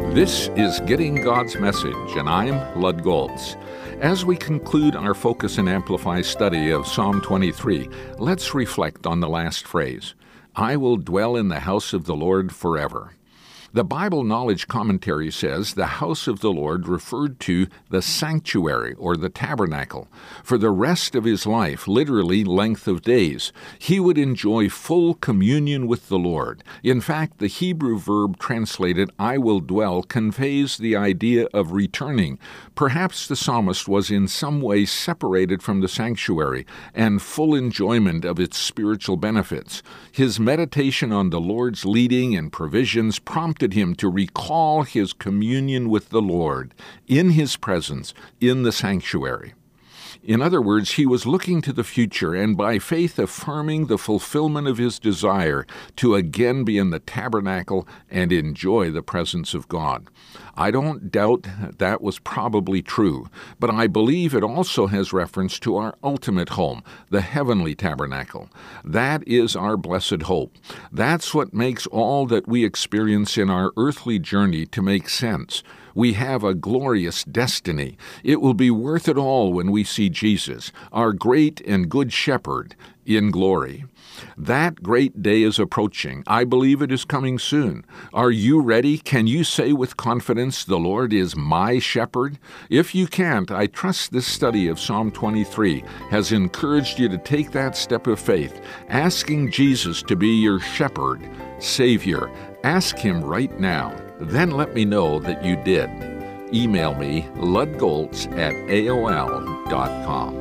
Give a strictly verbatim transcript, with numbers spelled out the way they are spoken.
This is Getting God's Message, and I'm Lud Goltz. As we conclude our Focus and Amplify study of Psalm twenty-three, let's reflect on the last phrase, I will dwell in the house of the Lord forever. The Bible Knowledge Commentary says the house of the Lord referred to the sanctuary or the tabernacle. For the rest of his life, literally length of days, he would enjoy full communion with the Lord. In fact, the Hebrew verb translated, I will dwell, conveys the idea of returning. Perhaps the psalmist was in some way separated from the sanctuary and full enjoyment of its spiritual benefits. His meditation on the Lord's leading and provisions prompted him to recall his communion with the Lord in his presence in the sanctuary. In other words, he was looking to the future and by faith affirming the fulfillment of his desire to again be in the tabernacle and enjoy the presence of God. I don't doubt that was probably true, but I believe it also has reference to our ultimate home, the heavenly tabernacle. That is our blessed hope. That's what makes all that we experience in our earthly journey to make sense. We have a glorious destiny. It will be worth it all when we see Jesus, our great and good shepherd, in glory. That great day is approaching. I believe it is coming soon. Are you ready? Can you say with confidence, the Lord is my shepherd? If you can't, I trust this study of Psalm twenty-three has encouraged you to take that step of faith, asking Jesus to be your shepherd, Savior. Ask him right now. Then let me know that you did. Email me, ludgoltz at A O L dot com.